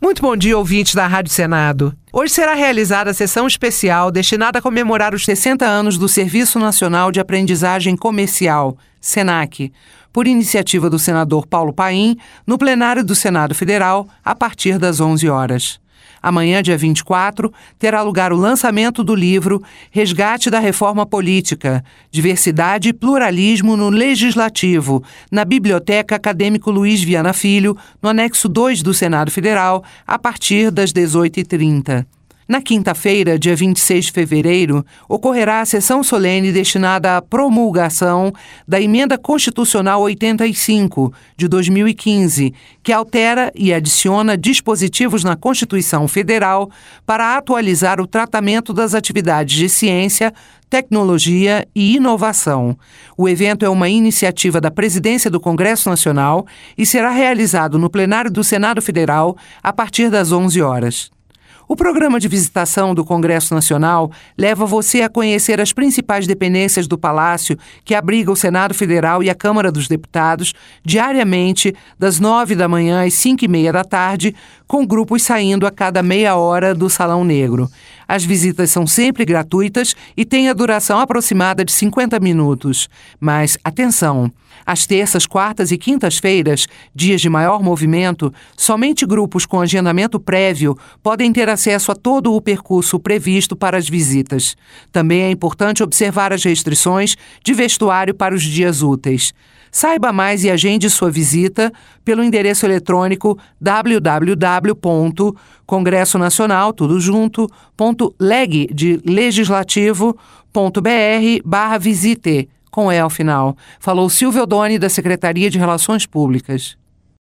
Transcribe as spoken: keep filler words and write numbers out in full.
Muito bom dia, ouvintes da Rádio Senado. Hoje será realizada a sessão especial destinada a comemorar os sessenta anos do Serviço Nacional de Aprendizagem Comercial, SENAC, por iniciativa do senador Paulo Paim, no plenário do Senado Federal, a partir das onze horas. Amanhã, dia vinte e quatro, terá lugar o lançamento do livro Resgate da Reforma Política, Diversidade e Pluralismo no Legislativo, na Biblioteca Acadêmico Luiz Viana Filho, no anexo dois do Senado Federal, a partir das dezoito e trinta. Na quinta-feira, dia vinte e seis de fevereiro, ocorrerá a sessão solene destinada à promulgação da Emenda Constitucional oitenta e cinco, de dois mil e quinze, que altera e adiciona dispositivos na Constituição Federal para atualizar o tratamento das atividades de ciência, tecnologia e inovação. O evento é uma iniciativa da Presidência do Congresso Nacional e será realizado no plenário do Senado Federal a partir das onze horas. O programa de visitação do Congresso Nacional leva você a conhecer as principais dependências do Palácio que abriga o Senado Federal e a Câmara dos Deputados diariamente das nove da manhã às cinco e meia da tarde, com grupos saindo a cada meia hora do Salão Negro. As visitas são sempre gratuitas e têm a duração aproximada de cinquenta minutos. Mas, atenção! Às terças, quartas e quintas-feiras, dias de maior movimento, somente grupos com agendamento prévio podem ter acesso a todo o percurso previsto para as visitas. Também é importante observar as restrições de vestuário para os dias úteis. Saiba mais e agende sua visita pelo endereço eletrônico w w w ponto congresso nacional tudo junto ponto leg de legislativo ponto b r barra visite com E ao final. Falou Silvio Odoni, da Secretaria de Relações Públicas.